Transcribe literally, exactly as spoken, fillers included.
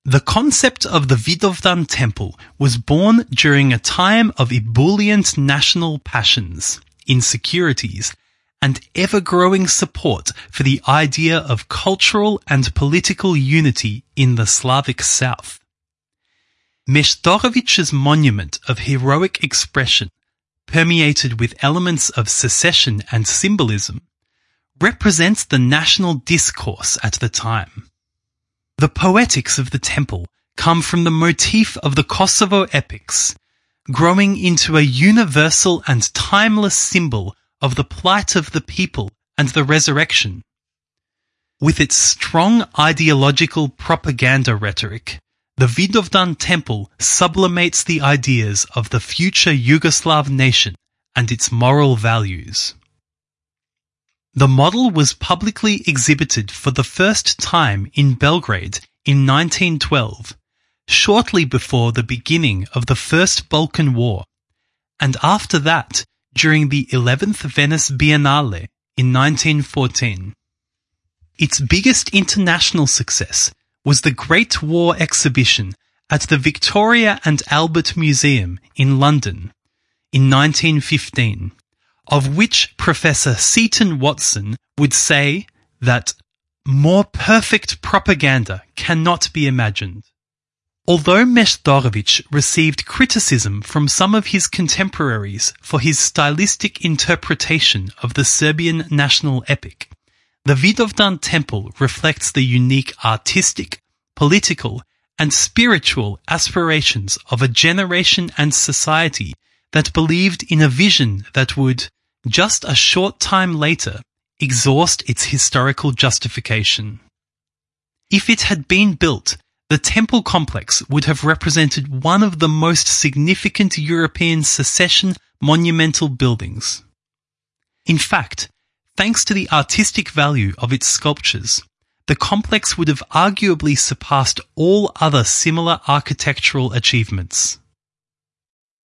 The concept of the Vidovdan temple was born during a time of ebullient national passions, insecurities, and ever-growing support for the idea of cultural and political unity in the Slavic South. Meštrović's monument of heroic expression, permeated with elements of secession and symbolism, represents the national discourse at the time. The poetics of the temple come from the motif of the Kosovo epics, growing into a universal and timeless symbol of the plight of the people and the resurrection. With its strong ideological propaganda rhetoric, the Vidovdan temple sublimates the ideas of the future Yugoslav nation and its moral values. The model was publicly exhibited for the first time in Belgrade in nineteen twelve, shortly before the beginning of the First Balkan War, and after that during the eleventh Venice Biennale in nineteen fourteen. Its biggest international success was the Great War exhibition at the Victoria and Albert Museum in London in nineteen fifteen, of which Professor Seton Watson would say that more perfect propaganda cannot be imagined. Although Meštrović received criticism from some of his contemporaries for his stylistic interpretation of the Serbian national epic, the Vidovdan temple reflects the unique artistic, political, and spiritual aspirations of a generation and society that believed in a vision that would, just a short time later, exhaust its historical justification. If it had been built, the temple complex would have represented one of the most significant European secession monumental buildings. In fact, thanks to the artistic value of its sculptures, the complex would have arguably surpassed all other similar architectural achievements.